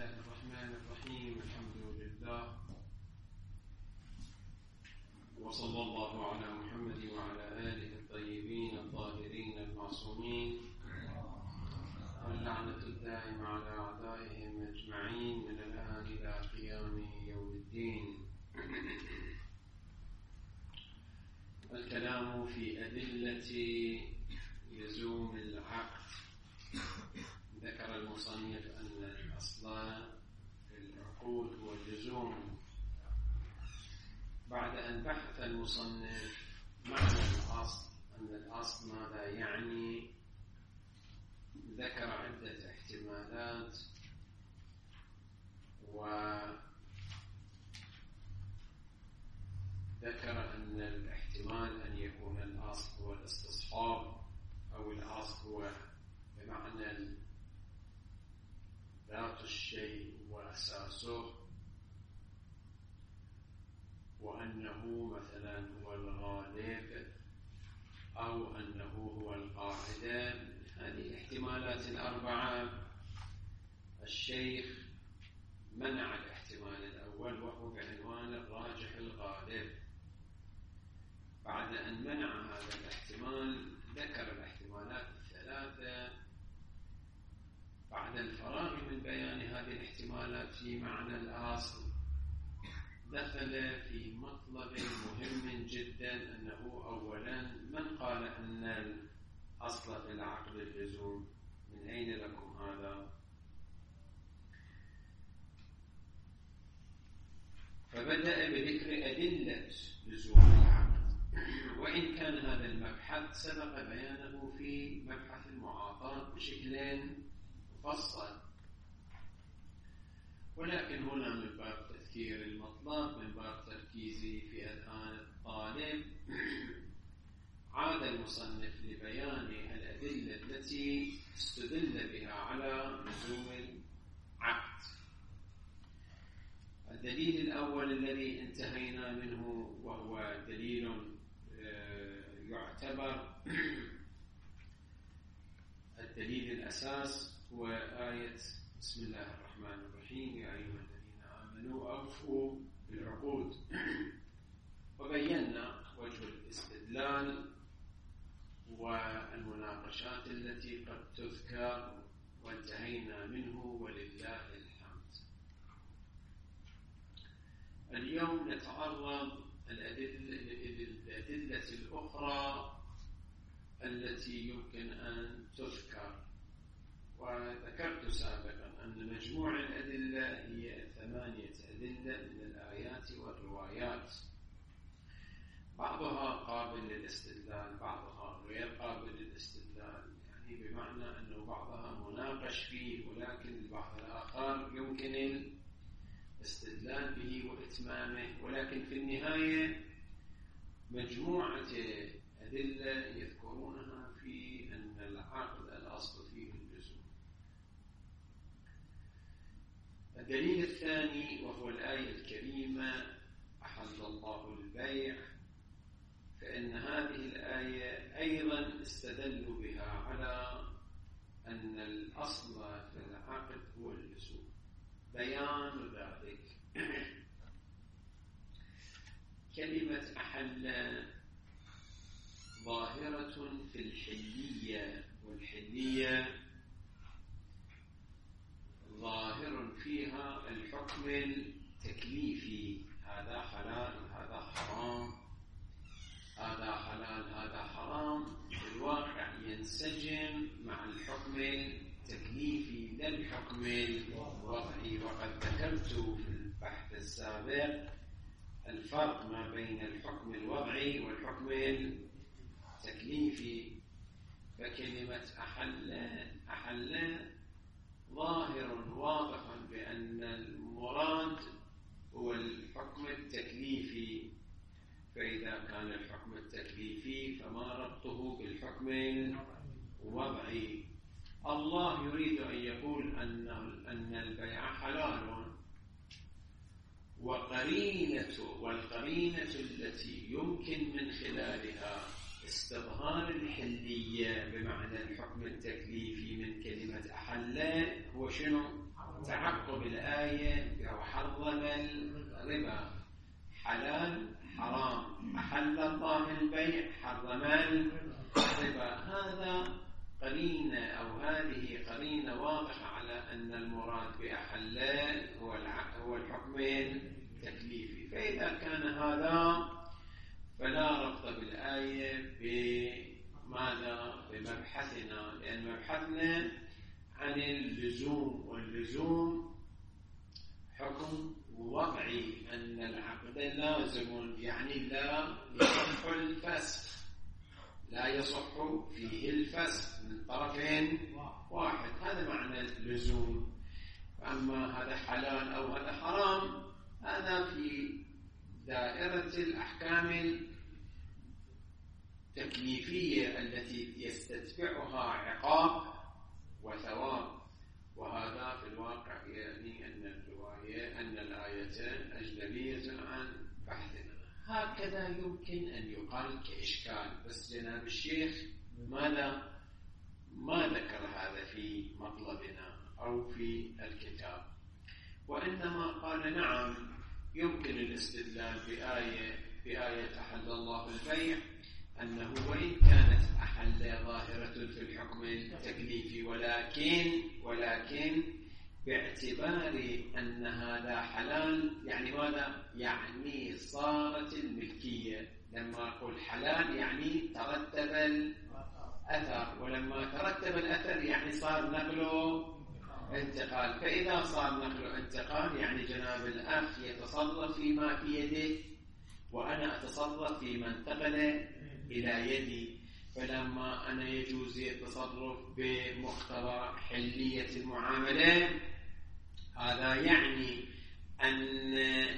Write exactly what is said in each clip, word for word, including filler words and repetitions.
الله الرحمن الرحيم. الحمد لله وصلى الله على محمد وعلى آله الطيبين الطاهرين المعصومين، واللعنة الدائمة على أعدائهم أجمعين من الآن إلى قيام يوم الدين. الكلام في أدلة لزوم العقد. ذكر المصنف أن الأصل في العقود هو اللزوم. بعد أن بحث المصنف معنى الأصل، أن الأصل ماذا يعني، ذكر عدة احتمالات، وذكر أن الاحتمال أن يكون الأصل هو الاستصحاب، أو الأصل هو بمعنى ذات الشيء وأساسه، وأنه مثلا هو الغالب، أو أنه هو القاعدة. هذه الاحتمالات الأربعة الشيخ منع الاحتمال الأول وهو بعنوان الراجح الغالب. بعد أن منع هذا الاحتمال ذكر الاحتمالات الثلاثة. بعد الفراغ من بيان هذه الاحتمالات في معنى الأصل، دخل في مطلب مهم جدا، أنه أولا من قال أن الأصل في العقد اللزوم؟ من أين لكم هذا؟ فبدأ بذكر أدلة لزوم العقد، وإن كان هذا المبحث سبق بيانه في مبحث المعاطاة بشكل مفصل، ولكن هنا من باب تذكير المطلب، من باب تركيزي في أذهان الطالب، عاد المصنف لبيان الأدلة التي استدل بها على لزوم العقد. الدليل الأول الذي انتهينا منه، وهو دليل يعتبر الدليل الأساس، هو آية بسم الله الرحمن الرحيم: يا أيها الذين آمنوا أوفوا بالعقود. وبينا وجه الاستدلال والمناقشات التي قد تذكر، وانتهينا منه ولله الحمد. اليوم نتعرض الأدلة الأخرى التي يمكن أن تذكر. وذكرت سابقا أن مجموع الأدلة هي ثمانية أدلة من الآيات والروايات، بعضها قابل للاستدلال، بعضها غير قابل للاستدلال، يعني بمعنى أنه بعضها مناقش فيه، ولكن البعض الآخر يمكن الاستدلال به وإتمامه. ولكن في النهاية مجموعة أدلة يذكرونها في أن العقد الأصل فيه اللزوم. الدليل الثاني وهو الآية الكريمة: أحل الله البيع. فإن هذه الآية أيضا استدلوا بها على أن الأصل في العقد هو اللزوم. بيان ذلك: كلمة أحل ظاهرة في الحلية، والحلية ظاهر فيها الحكم التكليفي، هذا حلال هذا حرام، هذا حلال هذا حرام، في الواقع ينسجم مع الحكم التكليفي لا الحكم الوضعي. وقد ذكرت في البحث السابق الفرق ما بين الحكم الوضعي والحكم التكليفي. فكلمة أحل أحل ظاهر واضح بأن المراد هو الحكم التكليفي، فإذا كان الحكم التكليفي فما ربطه بالحكم الوضعي؟ الله يريد أن يقول أن أن البيع حلال، وقرينة والقرينة التي يمكن من خلالها استظهار الحلية بمعنى الحكم التكليفي من كلمة أحل هو شنو؟ تعقب الآية الربا، حلال حرام، أحل الله البيع حرم الربا. هذا قرينة أو هذه قرينة واضحة على أن المراد بأحل هو هو الحكم التكليفي. فإذا كان هذا فلا ربط بالآية بماذا؟ بمبحثنا، لأن مبحثنا عن اللزوم، واللزوم حكم وضعي أن العقد لازم، يعني لا يصح الفسخ، لا يصح فيه الفسخ من طرفين واحد. هذا معنى اللزوم. أما هذا حلال أو هذا حرام هذا في دائرة الأحكام التكليفية التي يستتبعها عقاب وثواب، وهذا في الواقع يعني أن الرواية أن الآيتين أجنبية عن بحثنا. هكذا يمكن أن يقال كإشكال، بس جناب الشيخ ماذا ما ذكر هذا في مطلبنا أو في الكتاب، وإنما قال نعم يمكن الاستدلال بآية بآية أحل الله البيع، أنه وإن كانت أحل ظاهرة في الحكم التكليفي، ولكن ولكن باعتبار أن هذا حلال، يعني ماذا؟ يعني صارت الملكية. لما أقول حلال يعني ترتب الأثر، ولما ترتب الأثر يعني صار نقله انتقال. فإذا صار نقله انتقال يعني جناب الأخ يتصرف فيما في يده وأنا أتصرف فيما انتقل إلى يدي. فلما أنا يجوز التصرف بمقتضى حلية المعاملة، هذا يعني أن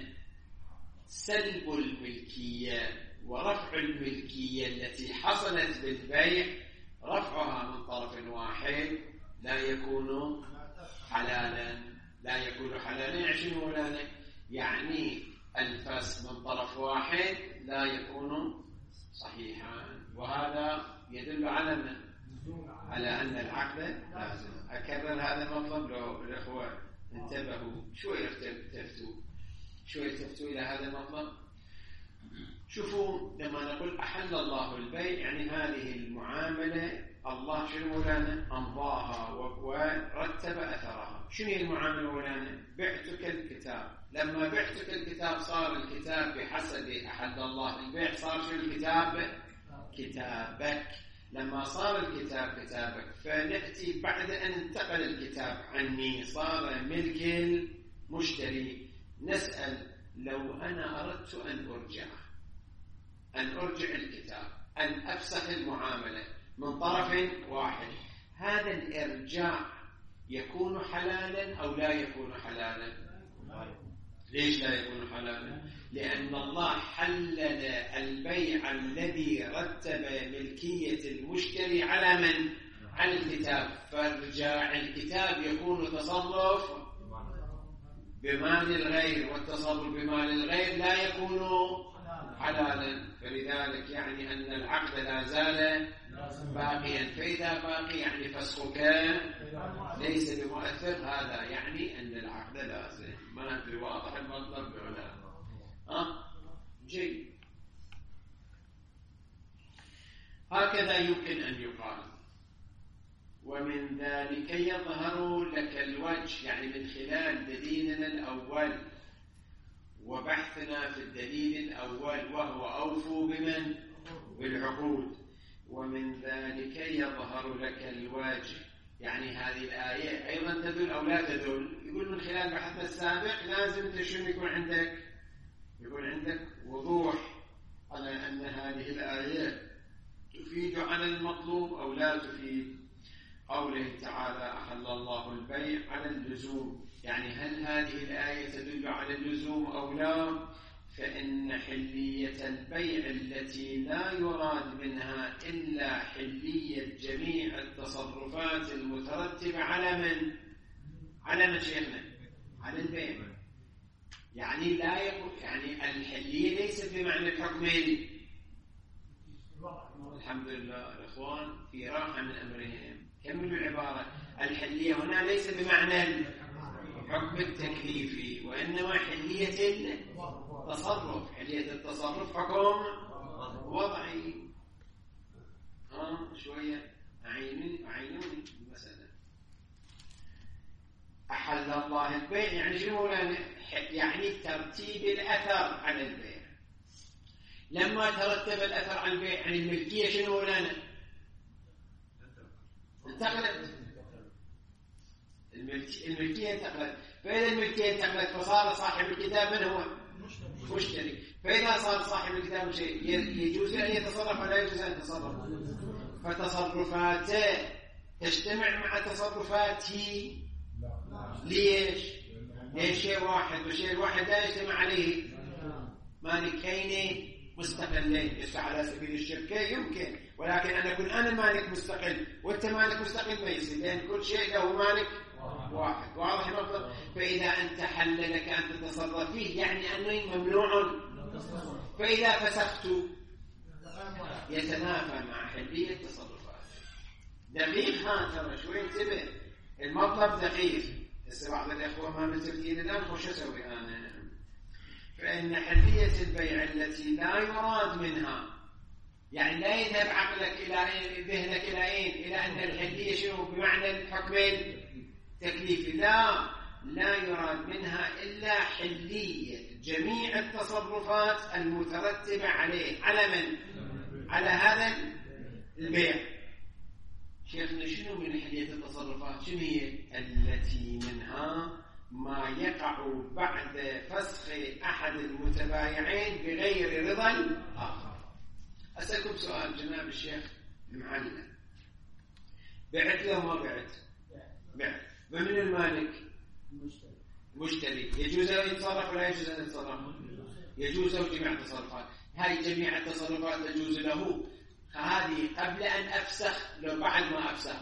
سلب الملكية ورفع الملكية التي حصلت بالبيع رفعها من طرف واحد لا يكون حلالا، لا يكون حلالا. عشان مولانا يعني الفسخ من طرف واحد لا يكون صحيحا، وهذا يدل على من؟ على أن العقد لازم. أكرر هذا المطلب لو الأخوة انتبهوا شوية تفتوا شوية تفتوا إلى هذا المطلب. شوفوا لما نقول أحل الله البيع يعني هذه المعاملة الله شنو مولانا أمضاها ورتب أثرها. شنو هي المعاملة مولانا؟ بعتك الكتاب. لما بعتك الكتاب صار الكتاب بحسب أحل الله البيع، صار شنو الكتاب؟ كتابك. لما صار الكتاب كتابك، فنأتي بعد أن انتقل الكتاب عني صار ملك المشتري، نسأل لو أنا أردت أن أرجع أن أرجع الكتاب، أن أفسخ المعاملة من طرف واحد، هذا الإرجاع يكون حلالا أو لا يكون حلالا؟ ليش لا يكون حلالا؟ لأن الله حلل البيع الذي رتب ملكية المشتري على من؟ على الكتاب. فارجاع الكتاب يكون تصرف بمال الغير، والتصرف بمال الغير لا يكون حلالا. فلذلك يعني أن العقد لا زال باقيا، فإذا باقي يعني فسخك ليس بمؤثر. هذا يعني أن العقد لازم. ما أدري واضح المطلب ولا أه؟ جيد. هكذا يمكن أن يقال. ومن ذلك يظهر لك الوجه، يعني من خلال دليلنا الأول وبحثنا في الدليل الأول وهو أوفوا بمن؟ بالعقود. ومن ذلك يظهر لك الوجه، يعني هذه الآية أيضا تدل أو لا تدل. يقول من خلال بحثنا السابق لازم تشون يكون عندك يكون عندك وضوح على أن هذه الآية تفيد على المطلوب أو لا تفيد. قوله تعالى أحل الله البيع على اللزوم، يعني هل هذه الآية تدل على اللزوم أو لا؟ فإن حلية البيع التي لا يراد منها إلا حلية جميع التصرفات المترتبة على من؟ على من شيخنا؟ على البيع. يعني لا يكون يعني الحلية ليست بمعنى الحكمين. الحمد لله الإخوان في راحة من أمرهم. كملوا العبارة. الحلية هنا ليس بمعنى حكم التكليفي، وإنما حلية التصرف. حلية التصرف حكم وضعي. ها شوية أعينوني أعينوني مثلا. أحل الله البيع يعني شنو؟ يعني ترتيب الأثر على البيع. لما ترتب الأثر على البيع يعني الملكية شنو لنا؟ انتقلت. الملكية انتقلت. فإذا الملكية انتقلت فصار صاحب الكتاب من هو؟ مشتري. فإذا صار صاحب الكتاب شيء يجوز أن يتصرف ولا يجوز أن يتصرف؟ فتصرفاته تجتمع مع تصرفاته. ليش؟ ليش شيء واحد والشيء الواحد لا يجتمع عليه مالكين مستقلين. يصح على سبيل الشركة يمكن، ولكن أن أكون أنا مالك مستقل وأنت مالك مستقل ما يصير، لأن كل شيء له مالك واحد. واضح المطلب؟ فإذا أنت حل لك أن تتصرف فيه يعني أنه ممنوع. فإذا فسخت يتنافى مع حلية التصرفات. دقيق ها ترى شوي انتبه، المطلب دقيق. هسه بعض الأخوة ما متفقين الآن وش أسوي أنا؟ فإن حلية البيع التي لا يراد منها، يعني لا يذهب عقلك إلى أين، ذهنك إلى أين، إلى أن الحلية شنو بمعنى الحكم التكليفي. لا لا يراد منها إلا حلية جميع التصرفات المترتبة عليه. على من؟ على هذا البيع. شيخنا شنو من حلية التصرفات؟ شنو هي؟ التي منها ما يقع بعد فسخ أحد المتبايعين بغير رضا الآخر. أسألكم سؤال جناب الشيخ المعلم، بعت له ما بعت؟ بعت. ومن المالك؟ مشتري. يجوز أن يتصرف ولا يجوز أن يتصرف؟ يجوز له جميع التصرفات. هاي جميع التصرفات تجوز له. هذه قبل أن أفسخ لو بعد ما أفسخ؟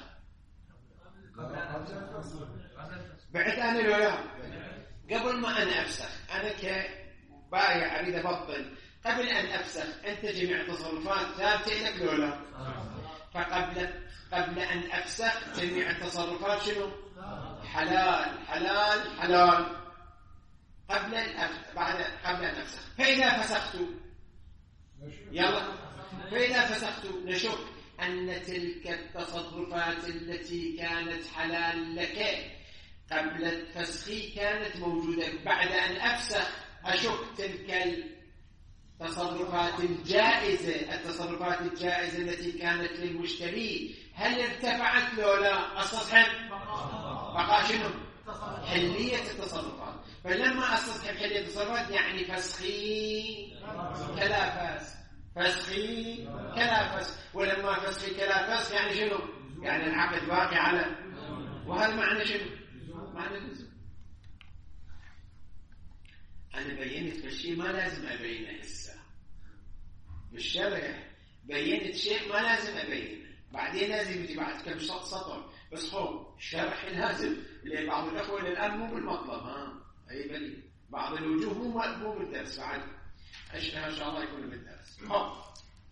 بعت أنا لو لا؟ قبل ما أنا أفسخ أنا كبايع أريد أبطل، قبل أن أفسخ أنت جميع تصرفات ثابتة لك لو لا؟ فقبل قبل أن أفسخ جميع التصرفات شنو؟ حلال حلال حلال قبل أن بعد قبل أن أفسخ. فإذا فسخت يلا فإذا فسخت نشك أن تلك التصرفات التي كانت حلال لك قبل الفسخ كانت موجودة. بعد أن أفسخ أشك تلك التصرفات الجائزة التصرفات الجائزة التي كانت للمشتري هل ارتفعت لو لا؟ استصحب بقى شنو؟ حلية التصرفات. فلما استصحب حلية التصرفات يعني فسخي كلا فسخ، فسخي كلا فسخ. ولما فسخي كلا فسخ يعني شنو؟ يعني العقد باقي على. وهذا معنى شنو؟ معنى لزوم. أنا بينت في الشيء ما لازم أبينه هسه بالشرح. بينت شيء ما لازم أبينه، بعدين لازم يجي بعد كم سطر بس. هو الشرح لازم اللي بعض الأخوة الآن مو بالمطلب. ها أي بلي بعض الوجوه مو مو بالدرس بعد. أشبه إن شاء الله يكون بالدرس. هو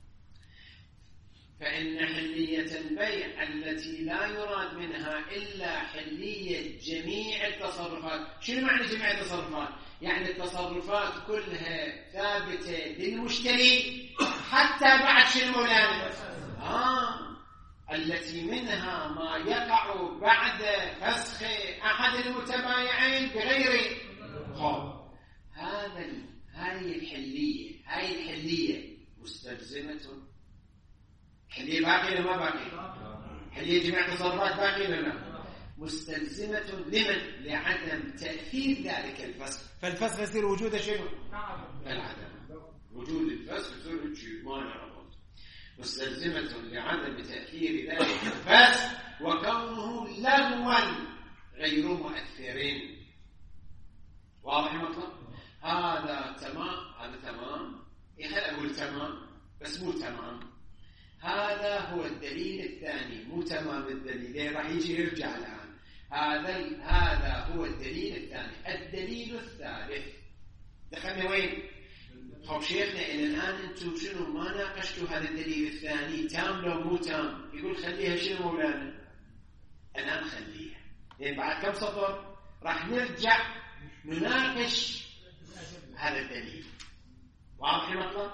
فإن حلية البيع التي لا يراد منها إلا حلية جميع التصرفات. شنو معنى جميع التصرفات؟ يعني التصرفات كلها ثابتة للمشتري حتى بعد شنو مولانا؟ آه التي منها ما يقع بعد فسخ أحد المتبايعين بغير خوف. هذا هذه الحلية هذه الحلية مستلزمة. حلية باقي ولا ما باقي؟ حلية جميع التصرفات باقي ولا لا؟ مستلزمة لمن؟ لعدم تأثير ذلك الفسخ. فالفسخ يصير وجوده شنو؟ العدم. وجود الفسخ يصير وجود ما نعرفه. مستلزمة لعدم تأثير ذلك الفسخ وكونه لغوا غير مؤثرين. واضح المطلب؟ هذا تمام. هذا تمام. يخل أقول تمام بس مو تمام. هذا هو الدليل الثاني. مو تمام الدليل راح يجي يرجع الآن. هذا هذا هو الدليل الثاني. الدليل الثالث دخلنا وين؟ خب شيخنا إلى الآن أنتم شنو ما ناقشتوا هذا الدليل الثاني تام لو مو تام؟ يقول خليها شنو مولانا؟ الآن خليها لأن بعد كم سطر؟ راح نرجع نناقش هذا الدليل. واضح المطلب؟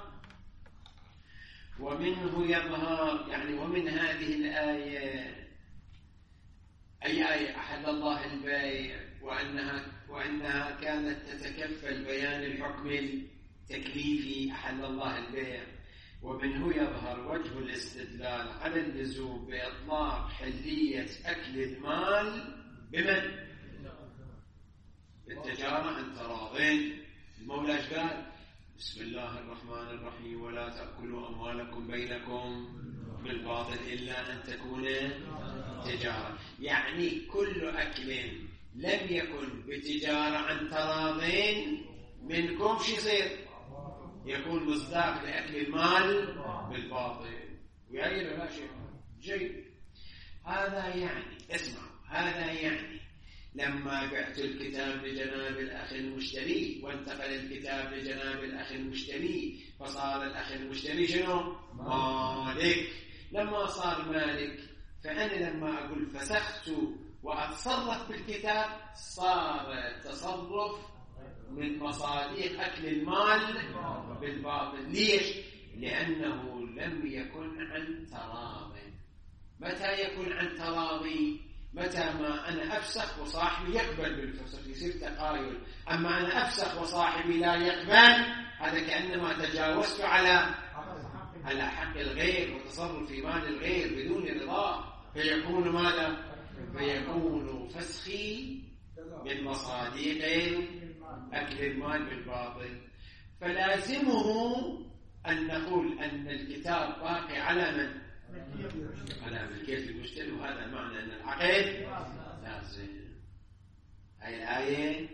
ومنه يظهر يعني ومن هذه الآية أي آية أحل الله البيع وأنها, وأنها كانت تتكفل بيان الحكم التكليفي أحل الله البيع. ومنه يظهر وجه الاستدلال على اللزوم بإطلاق حلية أكل المال بمن؟ بالتجارة عن تراضين. المولى قال بسم الله الرحمن الرحيم ولا تأكلوا أموالكم بينكم بالباطل إلا أن تكون تجارة. يعني كل أكل لم يكن بتجارة عن تراضين منكم شو يصير؟ يكون مصداق لأكل المال بالباطل. ويعني لا شيء جيد. هذا يعني اسمع هذا يعني لما بعت الكتاب لجناب الأخ المشتري وانتقل الكتاب لجناب الأخ المشتري فصار الأخ المشتري شنو؟ مالك. لما صار مالك فأنا لما أقول فسخت وأتصرف بالكتاب صار التصرف من مصاديق أكل المال بالباطل. ليش؟ لأنه لم يكن عن تراضي. متى يكون عن تراضي؟ متى ما أنا أفسخ وصاحبي يقبل بالفسخ يصير تقايل. أما أنا أفسخ وصاحبي لا يقبل هذا كأنما تجاوزت على على حق الغير وتصرف في مال الغير بدون رضاه. فيكون ماذا؟ فيكون فسخي من مصاديق أكل المال بالباطل. فلازمه أن نقول أن الكتاب باقي على من؟ على ملكية المشتري. وهذا معنى أن العقد لازم. هاي الآية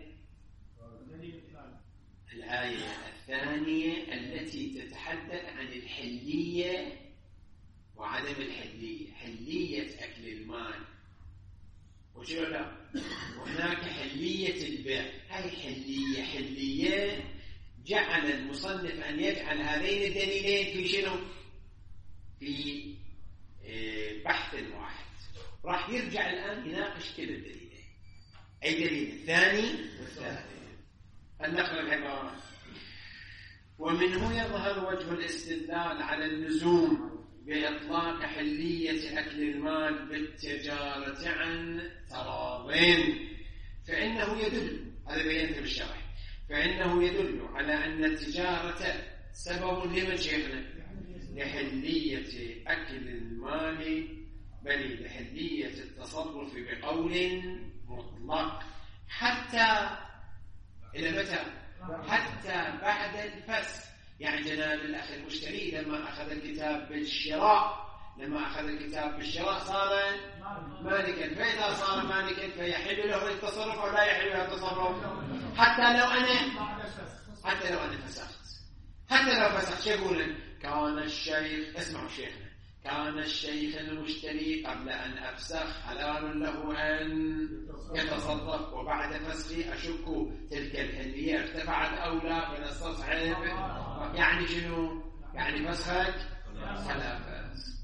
الآية الثانية التي تتحدث عن الحلية وعدم الحلية. حلية أكل المال وشو لا وهناك حلية البيع. هاي حلية حلية جعل المصنف أن يجعل هذين الدليلين في شنو؟ في بحث واحد. راح يرجع الآن يناقش كل الدليلين. أي دليل؟ الثاني والثالث. النقل العبارة. ومنه يظهر وجه الاستدلال على اللزوم بإطلاق حلية أكل المال بالتجارة عن تراضين. فإنه يدل هذا بينته بالشرح فإنه يدل على أن التجارة سبب لمن شيخنا؟ لحلية أكل المال بل لحلية التصرف بقول مطلق حتى إلى متى؟ حتى بعد الفسخ. يعني جناب الأخ المشتري لما أخذ الكتاب بالشراء لما أخذ الكتاب بالشراء صار مالكا. فإذا صار مالكا فيحل له التصرف أو لا يحل له التصرف حتى لو أنا حتى لو أنا فسخت. حتى لو فسخت شو يقول؟ كان الشيخ اسمعوا شيخنا كان الشيخ المشتري قبل أن أفسخ حلال له أن يتصرف وبعد فسخي أشك تلك الحلية ارتفعت أو لا فنستصحب. يعني شنو؟ يعني فسخك فلا فسخ.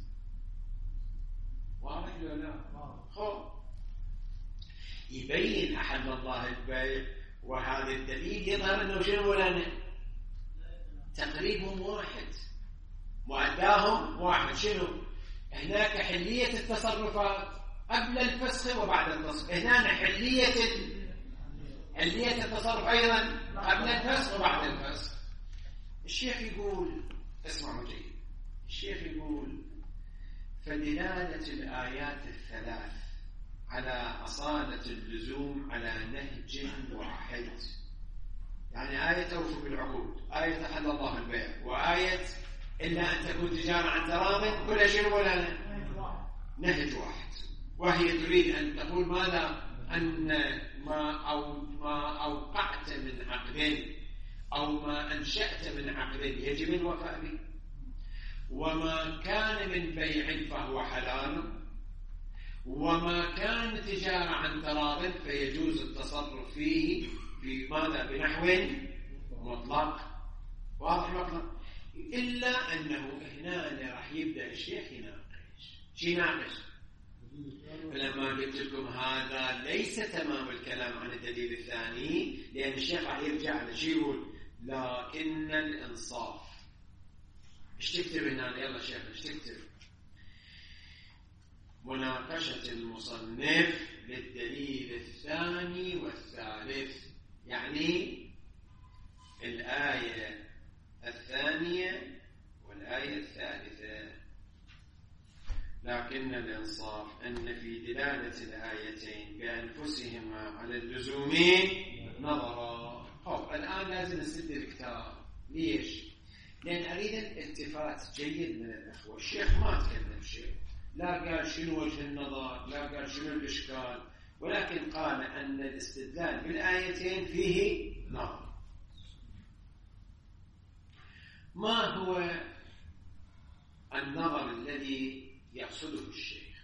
واضح ولا لا؟ خو يبين أحل الله البيع. وهذا الدليل يظهر أنه شنو ولا تقريبهم واحد وأداهم واحد. شنو؟ هناك حلية التصرفات قبل الفسخ وبعد الفسخ. هنا حلية حلية التصرف أيضا قبل الفسخ وبعد الفسخ. الشيخ يقول اسمعوا جيد. الشيخ يقول فدلالة الآيات الثلاث على أصالة اللزوم على نهج واحد. يعني آية توفي بالعقود آية أحل الله البيع وآية إلا أن تكون تجارة عن تراض كل شيء ولا نهج واحد. وهي تريد أن تقول ماذا؟ أن ما أو ما أوقعت من عقد أو ما أنشأت من عقد يجب الوفاء به. وما كان من بيع فهو حلال وما كان تجارة عن تراض فيجوز التصرف فيه في ماذا؟ بنحو مطلق. واضح مطلق. إلا أنه هنا راح يبدأ الشيخ يناقش. شي يناقش؟ فلما قلت لكم هذا ليس تمام الكلام عن الدليل الثاني، لأن الشيخ راح يرجع لنا شو يقول؟ لكن الإنصاف. ايش تكتب هنا؟ يلا شيخ ايش تكتب؟ مناقشة المصنف للدليل الثاني والثالث، يعني الآية الثانية والآية الثالثة. لكن الإنصاف أن في دلالة الآيتين بأنفسهما على اللزوم نظرا. طب الآن لازم نسد الكتاب. ليش؟ لأن أريد الالتفات جيد من الأخوة. الشيخ ما تكلم شيء، لا قال شنو وجه النظر، لا قال شنو الإشكال، ولكن قال أن الاستدلال بالآيتين فيه نظر. ما هو النظر الذي يقصده الشيخ؟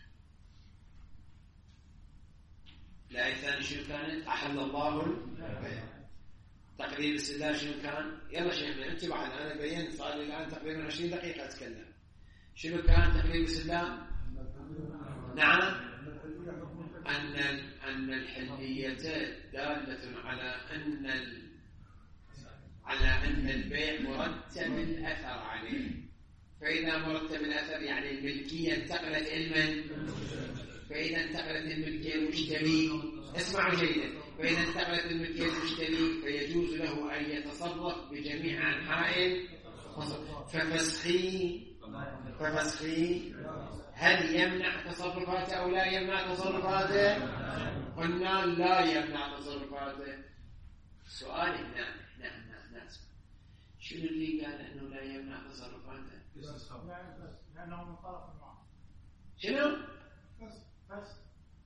الآية الثانية شنو كانت؟ أحل الله البيع. تقرير الاستدلال شنو كان؟ يلا شيخنا انت بعد، انا بينت صار لي الان تقريبا عشرين دقيقه اتكلم. شنو كان تقرير الاستدلال؟ نعم، ان ان الحليه داله على ان ال... على ان البيع مرتب الاثر عليه، فاذا مرتب الاثر يعني الملكيه انتقلت الى، فاذا انتقلت الملكيه المشتري، اسمعوا جيدا، فإذا انتقلت الملكية المشتري فيجوز له أن يتصرف بجميع أنحاء ففسخي ففسخي هل يمنع تصرفاته أو لا يمنع تصرفاته؟ قلنا لا يمنع تصرفاته. سؤال هنا هنا هنا ناس شنو اللي قال إنه لا يمنع تصرفاته؟ لأنه من طرف المعاملة. شنو؟ بس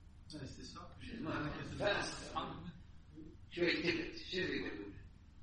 بس شو يكتبت؟ شو يقول؟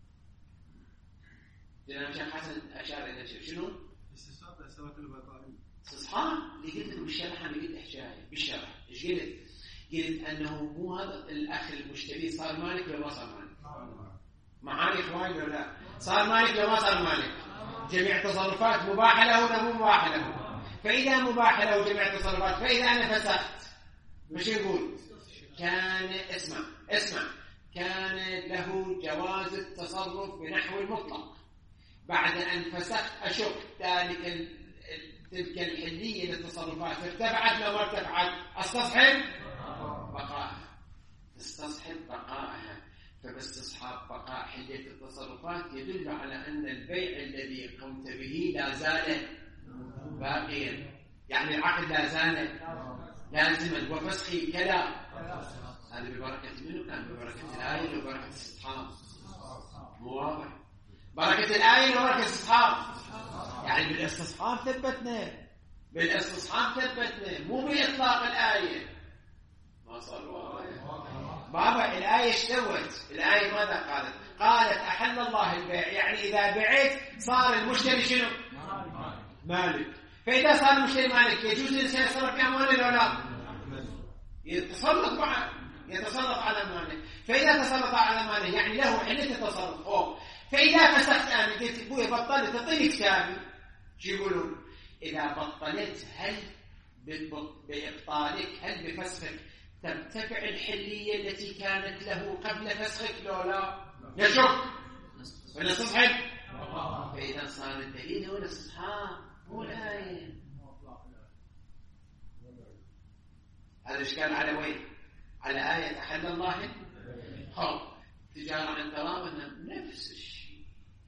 جناب الشيخ حسن أشار إلى شيء شنو؟ استصحاب الأسباب البطارية. استصحاب اللي قلت لكم بالشرح، أنا قلت حكاية بالشرح. إيش قلت؟ قلت أنه مو هذا الأخ المشتري صار مالك ولا ما صار مالك؟ معاني إخواني ولا لا؟ صار مالك ولا ما صار مالك؟ جميع تصرفات مباحة له ولا مو مباحة له؟ فإذا مباحة له جميع التصرفات، فإذا أنا فسخت مش يقول كان اسمع اسمع كان له جواز التصرف بنحو المطلق، بعد أن فسخت أشك ذلك تلك الحلية للتصرفات ارتفعت لو ما ارتفعت استصحب بقائها، استصحب بقائها. فباستصحاب بقاء حلية التصرفات يدل على أن البيع الذي قمت به لا زال باقيا، يعني العقد لا زال لازما، وفسخي كذا. هذا ببركة منه كان ببركة الآية وبركة الاستصحاب. مو واضح؟ بركة الآية وبركة الاستصحاب، يعني بالاستصحاب ثبتنا، بالاستصحاب ثبتنا، مو بإطلاق الآية. ما صار واضح؟ بابا الآية اشتوت، الآية ماذا قالت؟ قالت أحل الله البيع، يعني إذا بعت صار المشتري شنو؟ مالك. فإذا صار المشتري مالك يجوز الإنسان يتصرف في أمواله ولا لا؟ يتصرف معه، يتصرف على ماله. فإذا تصرف على ماله يعني له حلة التصرف. أوه. فإذا فسخت أنا قلت أبوي بطلت تعطيني كتابي، شو يقولون؟ إذا بطلت هل بإبطالك هل بفسخك ترتفع الحلية التي كانت له قبل فسخك لو لا؟ يشك ونستصحب. فإذا صار الدليل هو الاستصحاب مو الآية. هذا إشكال على وين؟ على آية أحل الله خب تجارة عن تراض نفس الشيء.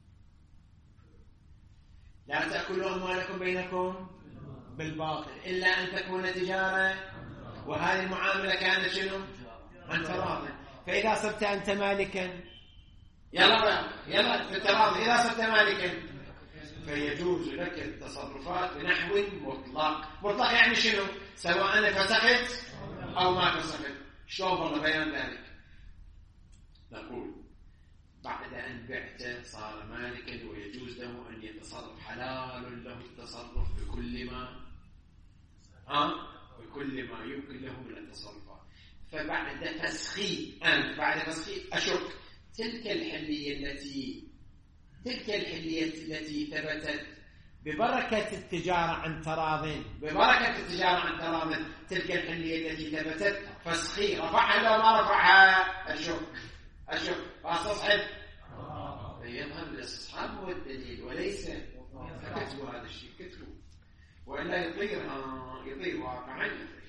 لا تأكلوا أموالكم بينكم بالباطل إلا أن تكون تجارة، وهذه المعاملة كانت شنو؟ عن تراض. فإذا صرت أنت مالكا يلا يلا في التراضي، إذا صرت مالكا فيجوز لك التصرفات بنحو مطلق. مطلق يعني شنو؟ سواء أنا فسخت أو ما فسخت. شلون والله بيان ذلك؟ نقول بعد أن بعت صار مالكا ويجوز له أن يتصرف، حلال له التصرف بكل ما ها بكل ما يمكن له من التصرفات. فبعد فسخي أنا بعد فسخي أشك تلك الحلية التي تلك الحلية التي ثبتت ببركة التجارة عن تراض، ببركة التجارة عن تراض تلك الحلية التي ثبتت فسخي رفعها لو ما رفعها أشك أشك فاستصحب يظهر الاستصحاب هو الدليل وليس كتبوا هذا الشيء كتبوا وإلا يطير يطير واقعا يطير.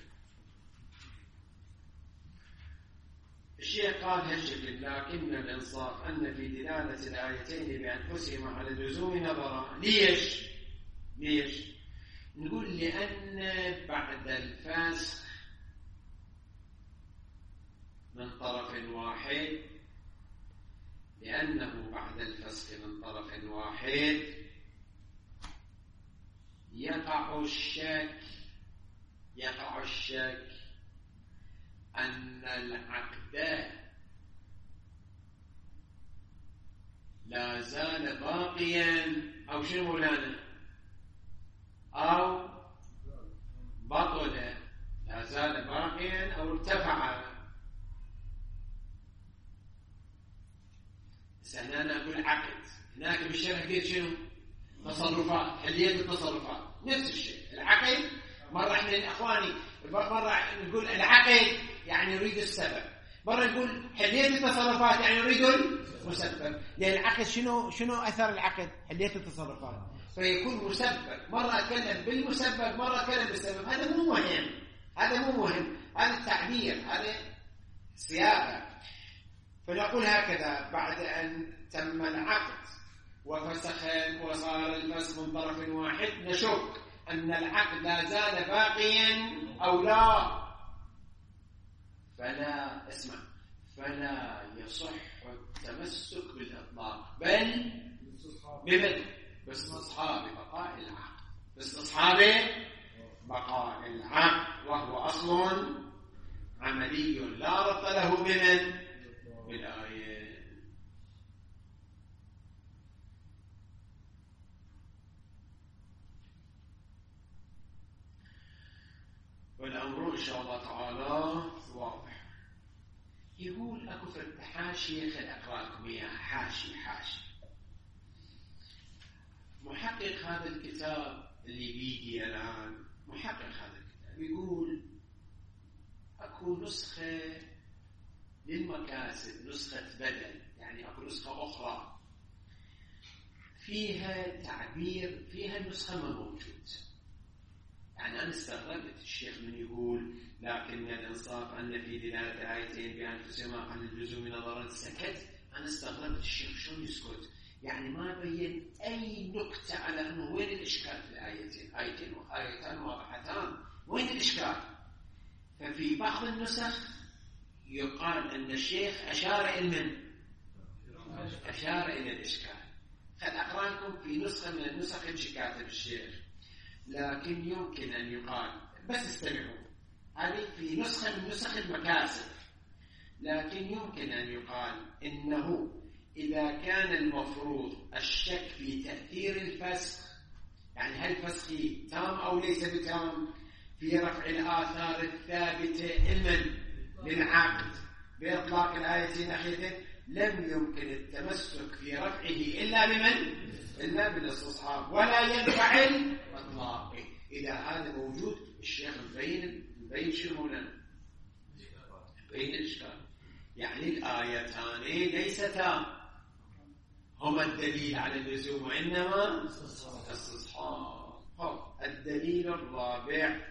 الشيخ قال هالشكل لكن الإنصاف أن في دلالة الآيتين بأنفسهما على لزوم نظرا. ليش؟ ليش؟ نقول لأن بعد الفسخ من طرف واحد لأنه بعد الفسخ من طرف واحد يقع الشك يقع الشك أن العقد لا زال باقيا أو شنو مولانا أو بطل، لا زال باقيا أو ارتفع. هنا أنا أقول عقد، هناك بالشرع كثير شنو تصرفات، حلية التصرفات نفس الشيء. العقد مرة احنا الأخواني مرة نقول العقد يعني نريد السبب، مرة نقول حلية التصرفات يعني نريد المسبب. لأن العقد شنو شنو أثر العقد؟ حلية التصرفات، فيكون مسبب. مرة أتكلم بالمسبب مرة أتكلم بالسبب. هذا مو مهم، هذا مو مهم، هذا التعبير، هذا صياغة. فنقول هكذا بعد أن تم العقد وفسخ وصار الفسخ من طرف واحد نشك أن العقد لا زال باقيا أو لا، فلا اسمع فلا يصح التمسك بالإطلاق بل بمن باستصحاب بقاء العقد، باستصحاب بقاء العقد، وهو أصل عملي لا ربط له بمن بالآية. والأمر إن شاء الله تعالى واضح. يقول أكو في حاشية خل أقرأ لكم إياها، حاشي حاشي محقق هذا الكتاب اللي بيدي الآن، محقق هذا الكتاب يقول أكو نسخة للمكاسب، نسخة بدل، يعني أكو نسخة أخرى فيها تعبير، فيها النسخة ما موجود. يعني أنا استغربت الشيخ من يقول لكن الإنصاف أن في دلالة الآيتين بأنفسهما عن اللزوم نظرا سكت. أنا استغربت الشيخ شلون يسكت، يعني ما بين أي نكتة على أنه وين الإشكال في الآيتين، آيتين وآيتان واضحتان، وين الإشكال؟ ففي بعض النسخ يقال أن الشيخ أشار إلى من؟ أشار إلى الإشكال. خل أقرأ لكم في نسخة من النسخ اللي كاتب الشيخ، لكن يمكن أن يقال، بس استمعوا، هذه في نسخة من نسخ المكاسب، لكن يمكن أن يقال إنه إذا كان المفروض الشك في تأثير الفسخ، يعني هل الفسخ تام أو ليس بتام، في رفع الآثار الثابتة المن للعقد بإطلاق الآية ناحيته، لم يمكن التمسك في رفعه إلا بمن؟ إلا بالاستصحاب، ولا ينفع الإطلاق. إذا هذا موجود الشيخ مبين مبين شو مولانا؟ مبين الإشكال. يعني الآيتان ليستا هما الدليل على اللزوم وإنما استصحاب. الدليل الرابع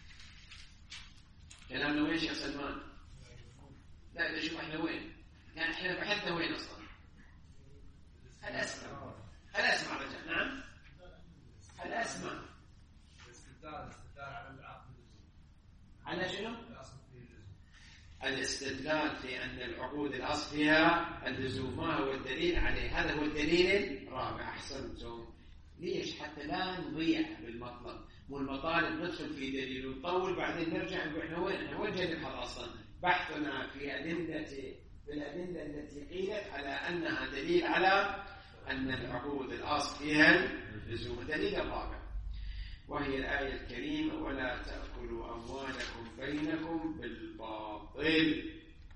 كلامنا وين يا سلمان؟ لا إذا شوف احنا وين؟ يعني احنا بحثنا وين أصلا؟ هل أسمع؟ هل أسمع رجل؟ نعم؟ هل أسمع؟ الاستدلال الاستدلال على العقد على شنو؟ الاستدلال في أن العقود الأصل فيها اللزوم، ما هو الدليل عليه؟ هذا هو الدليل الرابع. أحسنتم. ليش؟ حتى لا نضيع بالمطلب، والمطالب ندخل في دليل ونطول بعدين نرجع نقول احنا وين؟ احنا وين جاي نبحث أصلا؟ بحثنا في أدلة بالأدلة التي قيلت على أنها دليل على أن العقود الأصل فيها اللزوم. الدليل الرابع وهي الآية الكريمة ولا تأكلوا أموالكم بينكم بالباطل.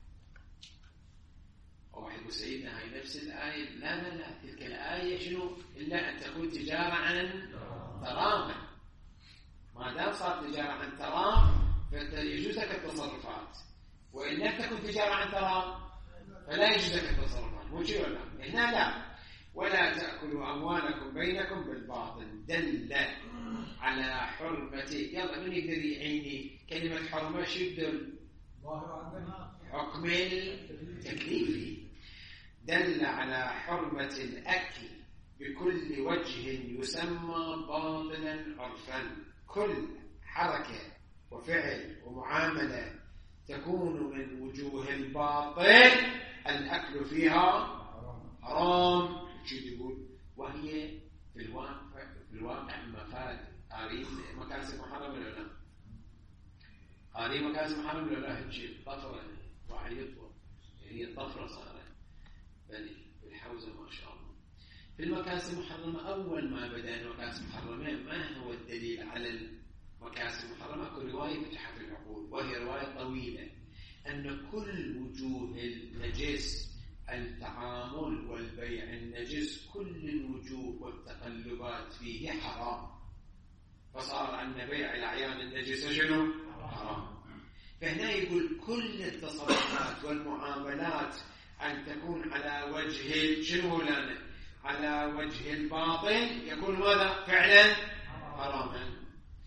واحد يقول سيدنا هاي نفس الآية. لا لا لا، تلك الآية شنو إلا أن تكون تجارة عن تراما، ما دام صار تجارة عن ترام فيجوز لك التصرفات، وإن لم تكن تجارة عن ترام فلا يجوز لك التصرفات. مو شيء ولا هنا لا. ولا تأكلوا أموالكم بينكم بالباطل دل على حرمته. يلا من يقدر يعيني كلمة حرمة شو يدل؟ حكم التكليفي. دل على حرمة الأكل بكل وجه يسمى باطلا عرفا. كل حركة وفعل ومعاملة تكون من وجوه الباطل الأكل فيها حرام. شو يقول؟ وهي في الواقع في الواقع مفاد قارين مكاسب محرم ولا لا؟ قارين مكاسب محرم ولا لا؟ هالشيء طفرة واحد يطفر، هي الطفرة صارت بني بالحوزة ما شاء الله. في المكاسب محرمة أول ما بدأ المكاسب محرمة ما هو الدليل على المكاسب محرمة؟ كل رواية فتحت العقول، وهي رواية طويلة أن كل وجوه النجس التعامل والبيع النجس كل الوجوه والتقلبات فيه حرام، فصار أن بيع الأعيان النجسة شنو؟ حرام. فهنا يقول كل التصرفات والمعاملات أن تكون على وجه شنو لنا؟ على وجه الباطل يكون ماذا؟ فعلا حراما.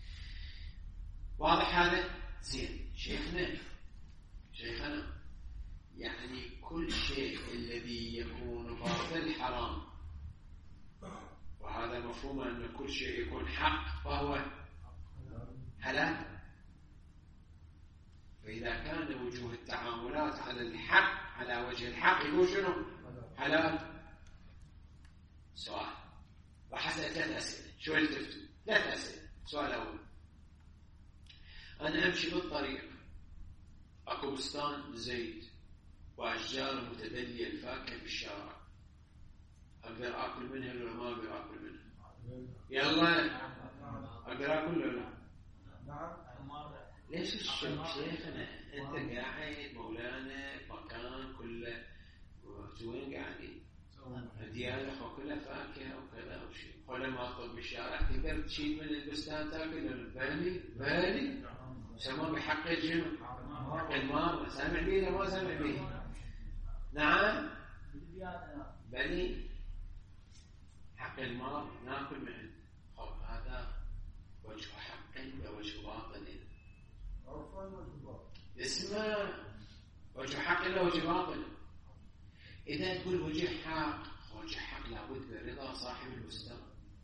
واضح هذا؟ زين. شيخنا شيخنا يعني كل شيء الذي يكون باطل حرام، وهذا مفهوم أن كل شيء يكون حق فهو حلال. فإذا كان وجوه التعاملات على الحق على وجه الحق يكون شنو؟ حلال. سؤال راح أسأل ثلاث أسئلة. شو التفتوا؟ ثلاث أسئلة. سؤال أول، أنا أمشي بالطريق أكو بستان زيت وأشجار متدلية الفاكهة في الشارع، أقدر آكل منها ولا ما أقدر آكل منها؟ يلا أقدر آكل ولا لا؟ ليش الشيخ شيخنا أنت قاعد مولانا مكان كله وين قاعدين؟ ديالك وكلها فاكهة وكذا وشيء، ولا ما أطلب بالشارع تقدر تشيل من البستان تاكل ولا بالي بالي سموه بحق الجنة حق المار. سامع بيه ولا ما سامع بيه؟ نعم بني حق المار ناكل منه. خب هذا وجه حق ووجه باطل. اسمع، وجه حق ووجه باطل. إذا تقول وجه حق وجه حق لابد برضا صاحب البستان،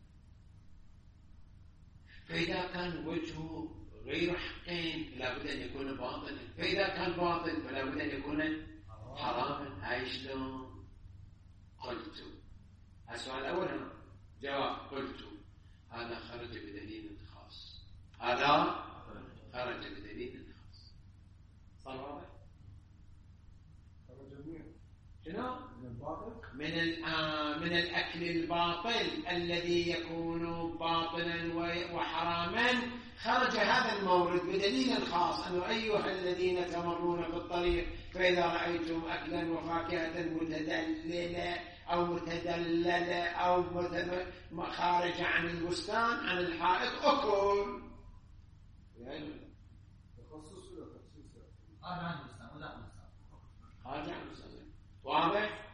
فإذا كان وجهه غير حقين لابد أن يكون باطلا، فإذا كان باطل فلا بد أن يكون حراما. هاي شلون؟ قلت السؤال الأول هنا جواب قلت هذا خرج بدليل خاص، هذا خرج بدليل خاص. صار واضح؟ شنو؟ من الباطل من من الأكل الباطل الذي يكون باطلا وحراما خرج هذا المورد بدليل خاص أنه أيها الذين تمرون في الطريق فإذا رأيتم أكلا وفاكهة متدللة أو متدللة أو خارج عن البستان عن الحائط أكل. تخصص ولا تخصيص؟ خارج عن البستان ولا البستان؟ خارج عن البستان. واضح؟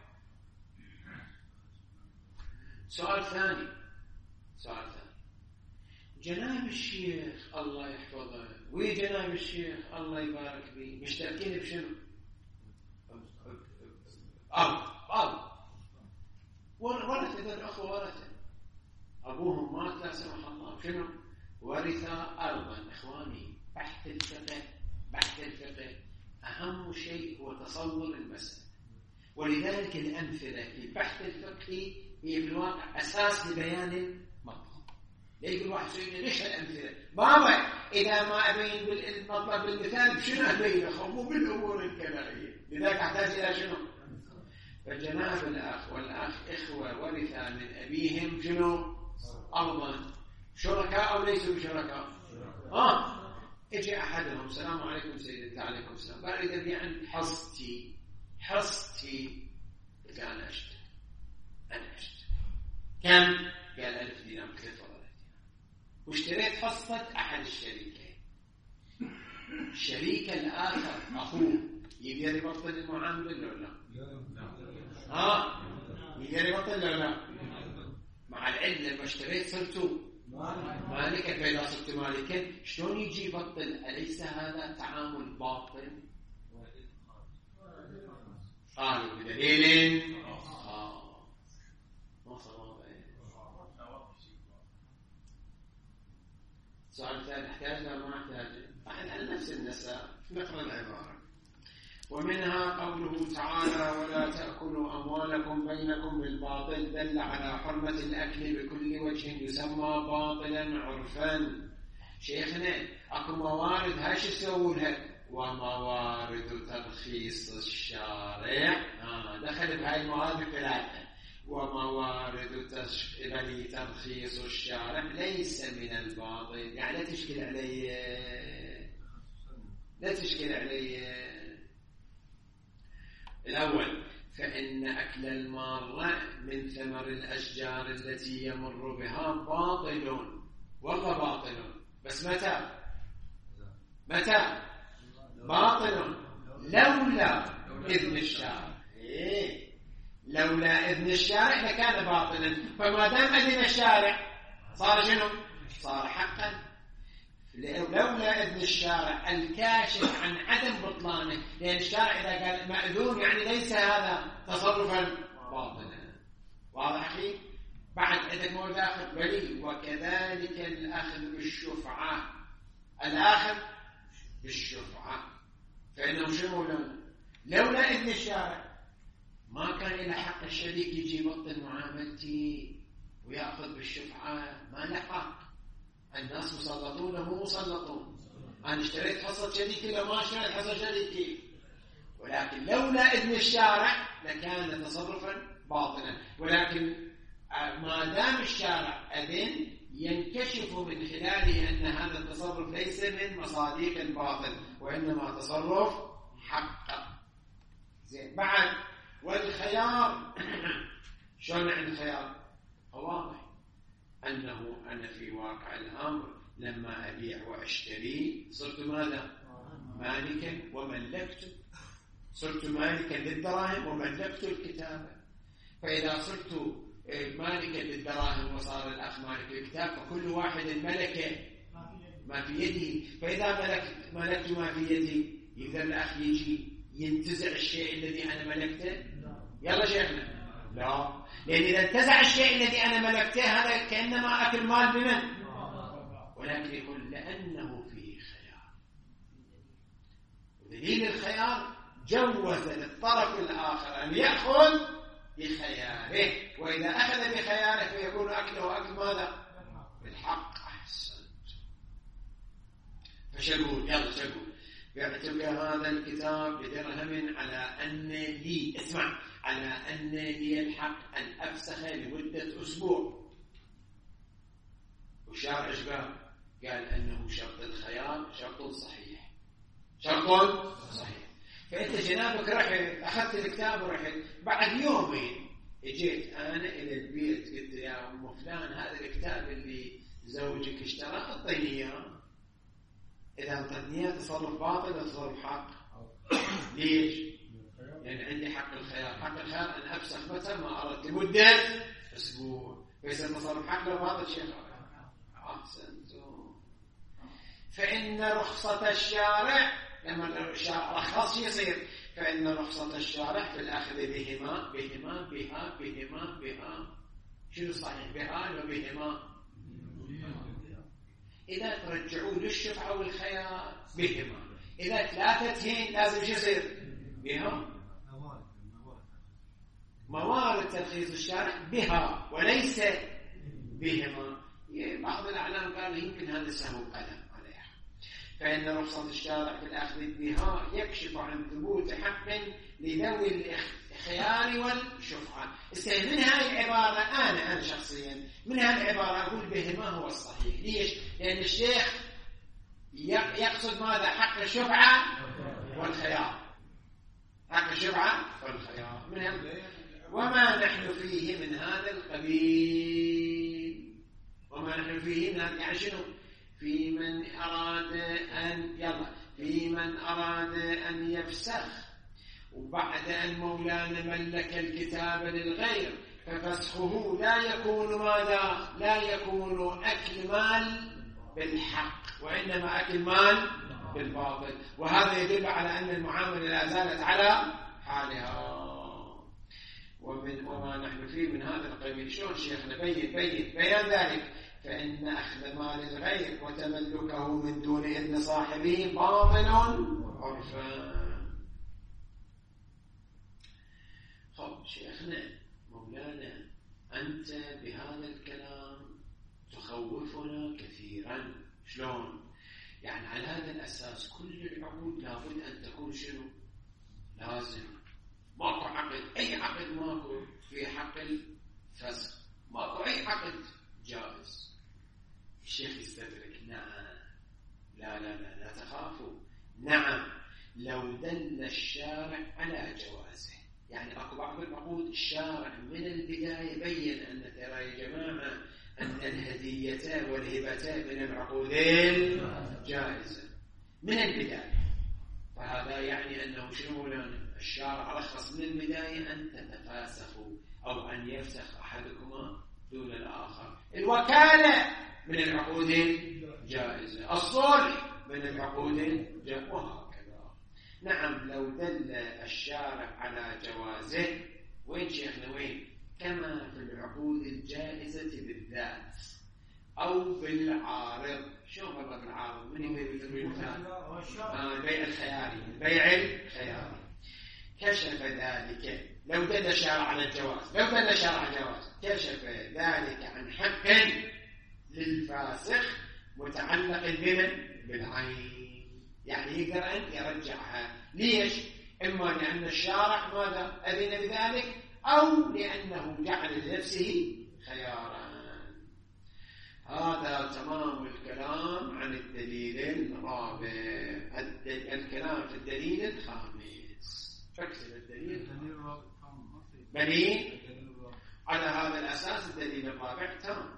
سؤال ثاني سؤال ثاني جناب الشيخ الله يحفظه وي جناب الشيخ الله يبارك فيه مشتركين بشنو؟ أرض أرض ورثة الأخوة ورثة أبوهم مات لا سمح الله شنو؟ ورث أرضا. إخواني بحث الفقه بحث الفقه أهم شيء هو تصور المسألة، ولذلك الأمثلة في البحث الفقهي هي في الواقع أساس لبيان المطلب. يقول واحد سيدنا ليش الأمثلة؟ بابا إذا ما أبين بالمطلب بالمثال بشنو أبين؟ خمو بالأمور الكلامية، لذلك أحتاج إلى شنو؟ فجناب الأخ والأخ إخوة ورثا من أبيهم شنو؟ أرضا. شركاء أو ليسوا بشركاء؟ آه إجي أحدهم السلام عليكم سيدنا عليكم السلام بارد أبيع حصتي حصتي قلت أنا أشتري أنا أشتري كم؟ قال ألف دينار. قلت والله ألف دينار. واشتريت حصة أحد الشريكين، الشريك الآخر أخوه يقدر يبطل المعاملة ولا لا؟ ها يقدر يبطل ولا لا؟ مع العلم لما اشتريت صرتوا مالكا، فإذا صرت مالكا شلون يجي يبطل؟ أليس هذا تعامل باطل؟ قالوا بدليل آه ما صار. السؤال الثاني نحتاج لا ما نحتاج؟ على نفس النساء نقرأ العبارة. ومنها قوله تعالى ولا تأكلوا أموالكم بينكم بالباطل، دل على حرمة الأكل بكل وجه يسمى باطلا عرفا. شيخنا أكو موارد هاش يسوونها وموارد ترخيص الشارع آه دخل بهاي الموارد الثلاثة. وموارد ترخيص الشارع ليس من الباطل، يعني لا تشكل علي لا تشكل علي. الأول فإن أكل المارة من ثمر الأشجار التي يمر بها باطل، والله باطل، بس متى متى باطل؟ لولا إذن الشارع. إيه؟ لولا إذن الشارع لكان باطلا، فما دام أذن الشارع صار شنو؟ صار حقا. لولا إذن الشارع الكاشف عن عدم بطلانه، لأن الشارع إذا قال مأذون يعني ليس هذا تصرفا باطلا. واضح أخي؟ بعد عندك مورد آخر بلي وكذلك الأخذ بالشفعة، الأخذ بالشفعة فإنه شنو؟ لولا إذن الشارع ما كان إلى حق الشريك يجي يبطل معاملتي ويأخذ بالشفعة، ما له حق. الناس مسلطون مو مسلطون. أنا اشتريت حصة شريكي لما اشتريت حصة شريكي، ولكن لولا إذن الشارع لكان تصرفا باطلا. ولكن ما دام الشارع أذن ينكشف من خلاله أن هذا التصرف ليس من مصاديق الباطل وإنما تصرف حق. زين بعد والخيار شلون عند خيار؟ واضح أنه أنا في واقع الأمر لما أبيع وأشتري صرت ماذا؟ مالكا وملكت، صرت مالكا للدراهم وملكت الكتابة. فإذا صرت مالكا للدراهم وصار الأخ مالك الكتاب فكل واحد ملك ما في يده. فإذا ملكت ملكت ما في يدي يقدر الأخ يجي ينتزع الشيء الذي أنا ملكته؟ يلا شيخنا لا، لأن إذا انتزع الشيء الذي أنا ملكته هذا كأنما أكل مال بمن؟ ولكن يقول لأنه فيه خيار. ودليل الخيار جوز للطرف الآخر أن يأخذ بخياره، وإذا أخذ بخياره فيكون أكله أكل ماذا؟ بالحق. أحسن. فشقول يلا شقول بعتك هذا الكتاب بدرهم على أن لي، اسمع، على أن لي الحق أن أفسخ لمدة أسبوع. والشارع إيش قال؟ قال أنه شرط الخيار شرط صحيح، شرط صحيح. فأنت جنابك رحت أخذت الكتاب ورحت، بعد يومين اجيت أنا إلى البيت قلت يا أم فلان هذا الكتاب اللي زوجك اشترى أعطيني إياه. إذا أعطتني إياه تصرف باطل ولا تصرف حق؟ ليش؟ لأن يعني عندي حق الخيار. حق الخيار أن أفسخ متى ما أردت لمدة أسبوع، فيصير تصرف حق لو باطل شيء. أحسنتم. فإن رخصة الشارع لما الشارع رخص يصير، فإن رخصة الشارع في الأخذ بهما بهما بها بهما بها. شنو صحيح؟ بها ولا بهما؟ إذا ترجعوا للشفعة والخيار بهما. إذا ثلاثتين لازم شو يصير؟ بها. موارد ترخيص الشارع بها وليس بهما. بعض الأعلام قال يمكن هذا سهو قلم عليها. فإن رخصة الشارع في الأخذ بها يكشف عن ثبوت حق لذوي الخيار والشفعة. استهل من هذه العبارة أنا أنا شخصيا من هذه العبارة أقول بهما هو الصحيح. ليش؟ لأن الشيخ يقصد ماذا؟ حق الشفعة والخيار. حق الشفعة والخيار من هم. وما نحن فيه من هذا القبيل، وما وما نحن فيه يعني شنو؟ في من أراد أن يلا في من أراد أن يفسخ وبعد أن مولانا ملك الكتاب للغير ففسخه لا يكون ماذا؟ لا يكون أكل مال بالحق وإنما أكل مال بالباطل، وهذا يدل على أن المعاملة لا زالت على حالها. ومن وما نحن فيه من هذا القبيل شلون شيخنا بين بين بيان ذلك فإن أخذ مال الغير وتملكه من دون إذن صاحبه باطل عرفا. خب شيخنا مولانا أنت بهذا الكلام تخوفنا كثيرا. شلون؟ يعني على هذا الأساس كل العقود لابد أن تكون شنو؟ لازم ماكو عقد، أي عقد ماكو في حق الفسخ، ماكو أي عقد جائز. الشيخ يستدرك نعم لا لا لا لا تخافوا، نعم لو دل الشارع على جوازه. يعني أكو بعض العقود الشارع من البداية بين أن ترى يا جماعة أن الهدية والهبة من العقود الجائزة من البداية، فهذا يعني أنه شنو لنا الشارع رخص من البداية أن تتفاسخوا أو أن يفسخ أحدكما دون الآخر. الوكالة من العقود الجائزة، الصلح من العقود الجائزة، وهكذا. نعم لو دل الشارع على جوازه وين شيخنا وين؟ كما في العقود الجائزة بالذات أو بالعارض. شو هو بالعارض؟ من يبيع بالمثال؟ آه البيع الخياري، البيع الخياري كشف ذلك. لو دل الشارع على الجواز، لو دل الشارع على الجواز كشف ذلك عن حق للفاسخ متعلق بمن؟ بالعين. يعني يقدر أن يرجعها. ليش؟ إما لأن الشارع ماذا أذن بذلك أو لأنه جعل لنفسه خيارا. هذا تمام الكلام عن الدليل الرابع. الكلام في الدليل الخامس. فاكتب الدليل الرابع بني على هذا الأساس. الدليل الرابع تمام.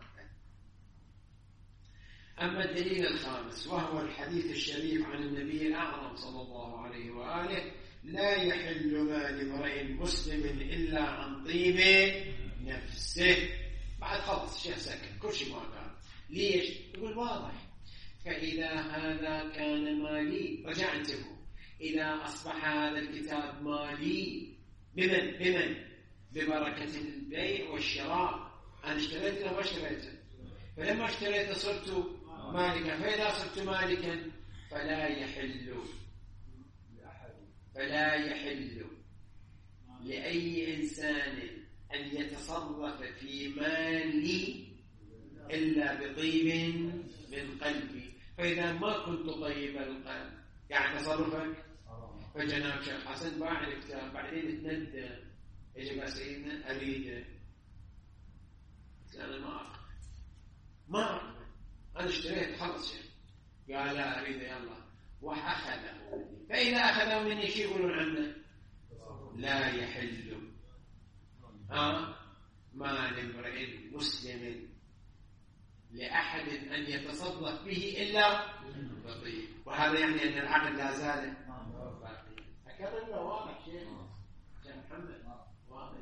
أما الدليل الخامس وهو الحديث الشريف عن النبي الأعظم صلى الله عليه وآله: لا يحل مال امرئ مسلم إلا عن طيب نفسه. بعد خلص الشيخ سكت كل شيء ما قال. ليش؟ يقول واضح. فإذا هذا كان مالي، رجع انتبهوا، إذا أصبح هذا الكتاب مالي بمن؟ بمن؟ ببركة البيع والشراء. أنا اشتريته واشتريته، فلما اشتريته صرت مالكا، فإذا صرت مالكا فلا يحل فلا يحل لأي إنسان أن يتصرف في مالي إلا بطيب من قلبي. فإذا ما كنت طيب القلب يعني تصرفك، فجناب شيخ حسن باع الكتاب بعدين تندى يجب أسئلنا أريده، أنا ما أعرف ما أعرف أنا اشتريت خلص شيء، قال لا أريده يلا وأخذه. فإذا أخذه مني شيء يقولون عنه لا يحل ها مال امرئ مسلم لأحد أن يتصرف به إلا بطيب. وهذا يعني أن العقل لا زال باقيا. هكذا له واضح شيء يا محمد واضح.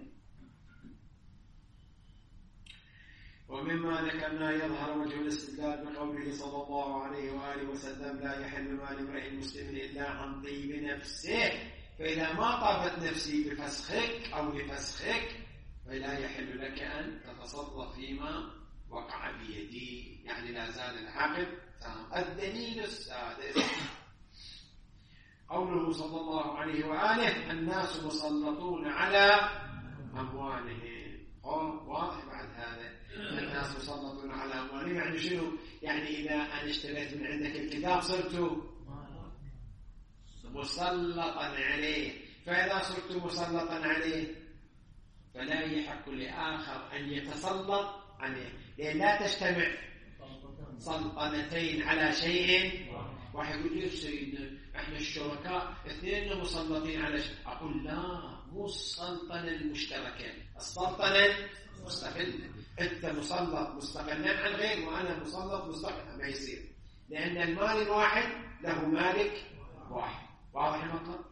ومما ذكرنا يظهر وجه الاستدلال بقوله صلى الله عليه وآله وسلم: لا يحل مال امرئ مسلم إلا عن طيب نفسه. فإذا ما طابت نفسي بفسخك أو لفسخك فلا يحل لك أن تتصرف فيما وقع بيدي، يعني لا زال العقد تام. الدليل السادس قوله صلى الله عليه وآله: الناس مسلطون على أموالهم. واضح بعد هذا الناس مسلطون على أموالهم يعني شنو؟ يعني إذا أنا اشتريت من عندك الكتاب صرت مسلطا عليه، فإذا صرت مسلطا عليه فلا يحق لآخر أن يتسلط عليه، لأن لا تجتمع سلطنتين على شيء واحد. يقول لي سيدنا احنا الشركاء اثنين مسلطين على شيء. أقول لا، مو السلطنة المشتركة، السلطنة مستقلة. أنت مسلط مستقلا عن غير وأنا مسلط مستقلا، ما يصير، لأن المال الواحد له مالك واحد. واضح المطلب؟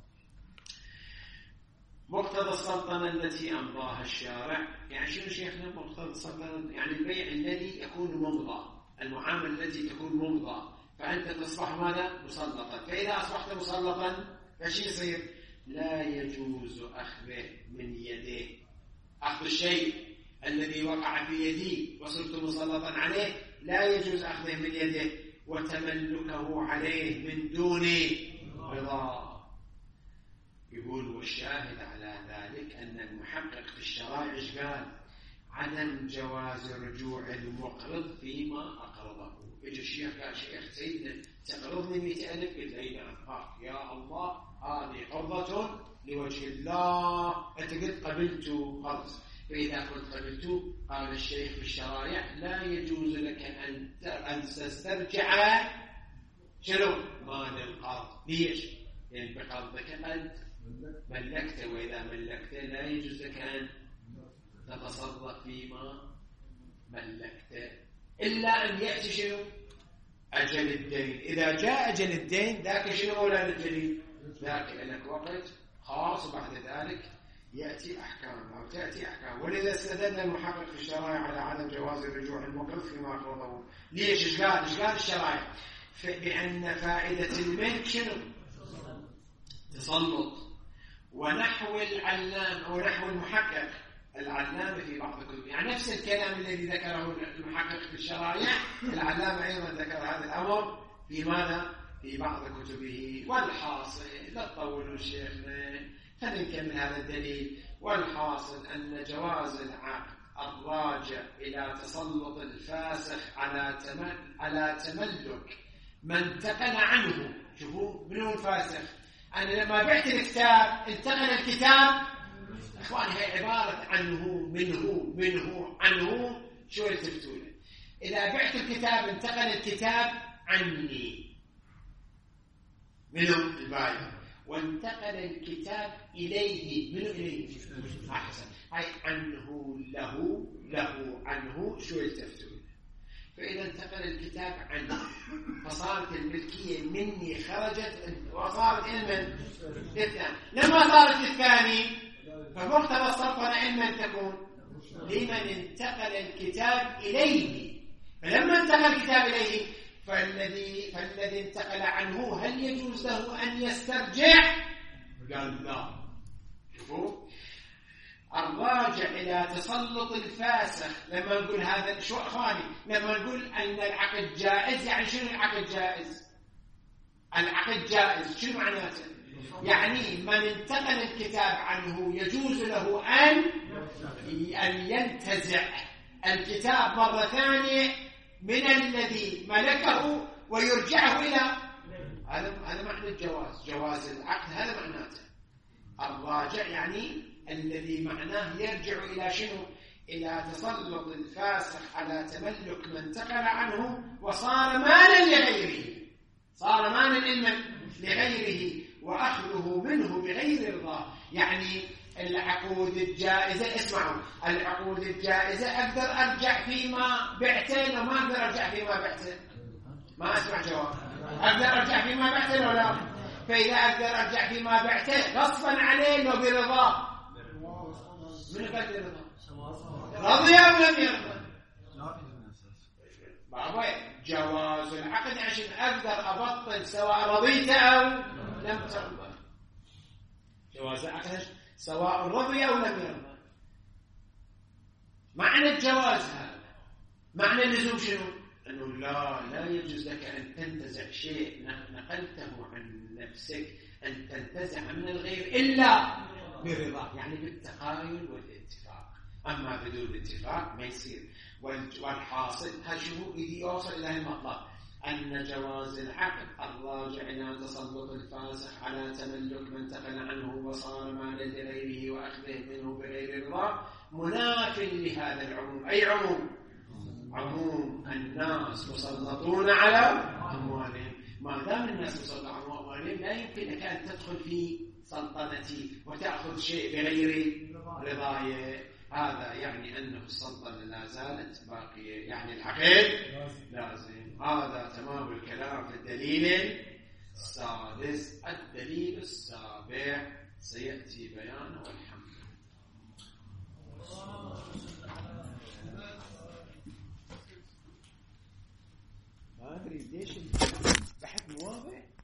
مقتضى السلطنة التي أمضاها الشارع، يعني شنو شيخنا مقتضى السلطنة؟ يعني البيع الذي يكون ممضى، المعاملة التي تكون ممضى، فأنت تصبح ماذا؟ مسلطا. فإذا أصبحت مسلطا فشي يصير؟ لا يجوز أخذه من يده، أخذ الشيء الذي وقع في يدي وصرت مسلطا عليه لا يجوز أخذه من يده وتملكه عليه من دون رضا. يقول والشاهد على ذلك أن المحقق في الشرائع قال عدم جواز رجوع المقرض فيما أقرضه. يجي الشيخ قال شيخ سيدنا تقرضني مئة ألف، قلت أين أنفاق يا الله هذه قرضة لوجه الله، أنت قلت قبلت قرض، فإذا قلت قبلت قال الشيخ في الشرائع لا يجوز لك أن أن تسترجع شنو مال القرض. ليش؟ لأن يعني بقرضك أنت ملكته، وإذا ملكته لا يجوز لك أن تتصرف فيما ملكته إلا أن يأتي شنو؟ أجل الدين. إذا جاء أجل الدين ذاك شنو أولى الجليل؟ ذاك لك وقت خاص، وبعد ذلك يأتي أحكام أو تأتي أحكام. ولذا استدل المحقق في الشرائع على عدم جواز الرجوع المقرض فيما أقرضه. ليش؟ إيش قال؟ إيش قال الشرائع؟ بأن فائدة الملك شنو؟ تسلط. ونحو العلام أو نحو المحقق العلامة في بعض الكتب، يعني نفس الكلام الذي ذكره المحقق في الشرائع العلامة أيضا ذكر هذا الأمر في ماذا؟ في بعض كتبه. والحاصل لا تطولوا شيخنا فنكمل هذا الدليل. والحاصل أن جواز العقد الراجع إلى تسلط الفاسخ على تمل على تملك من انتقل عنه. شوفوا منو الفاسخ؟ أنا لما بعت الكتاب انتقل الكتاب، إخواني هي عبارة عنه منه منه عنه، شو يلتفتونه؟ إذا بعت الكتاب انتقل الكتاب عني، منه البايع، وانتقل الكتاب إليه، منه إليه أحسن، أي عنه له له عنه، شو يلتفتونه؟ فإذا انتقل الكتاب عنه فصارت الملكية مني خرجت وصارت علما للثاني. لما صارت للثاني فمقتضى السلطنة علما تكون لمن انتقل الكتاب إليه. فلما انتقل الكتاب إليه فالذي فالذي انتقل عنه هل يجوز له أن يسترجع؟ قال لا. شوفوا الراجع إلى تسلط الفاسخ. لما نقول هذا شو أخواني؟ لما نقول أن العقد جائز، يعني شنو العقد جائز؟ العقد جائز شنو معناته؟ يعني من انتقل الكتاب عنه يجوز له أن أن ينتزع الكتاب مرة ثانية من الذي ملكه ويرجعه إلى هذا. هذا معنى الجواز، جواز العقد هذا معناته. الراجع يعني الذي معناه يرجع إلى شنو؟ إلى تسلط الفاسخ على تملك من انتقل عنه وصار مالا لغيره، صار مالا إما لغيره وأخذه منه بغير رضاه. يعني العقود الجائزة، اسمعوا، العقود الجائزة أقدر أرجع فيما بعته لو ما أقدر أرجع فيما بعته؟ ما أسمع جواب. أقدر أرجع فيما بعته لو لا؟ فإذا أقدر أرجع فيما بعته غصبا عليه لو برضاه، من قد رضاه؟ رضي أو لم يرضى؟ بابا جواز العقد عشان أقدر أبطل سواء رضيت أو لم ترضى. جواز العقد سواء رضي أو لم يرضى. معنى الجواز هذا، معنى اللزوم شنو؟ أنه لا لا يجوز لك أن تنتزع شيء نقلته عن نفسك أن تنتزع من الغير إلا برضا، يعني بالتقايل والاتفاق. أما بدون اتفاق ما يصير. والحاصل هشو إذا يوصل إلى المطلب أن جواز العقد الراجع إلى تسلط الفاسخ على تملك من انتقل عنه وصار مالا لغيره وأخذه منه بغير رضا مناف لهذا العموم. أي عموم؟ عموم الناس مسلطون على أموالهم. ما دام الناس مسلطون على أموالهم لا يمكنك أن تدخل في سلطنتي وتأخذ شيء بغير رضاي. هذا يعني أنه السلطنة لا زالت باقية، يعني العقد لازم. هذا تمام الكلام في الدليل السادس. الدليل السابع سيأتي بيانه والحمد ما أدري ليش البحث مواضح.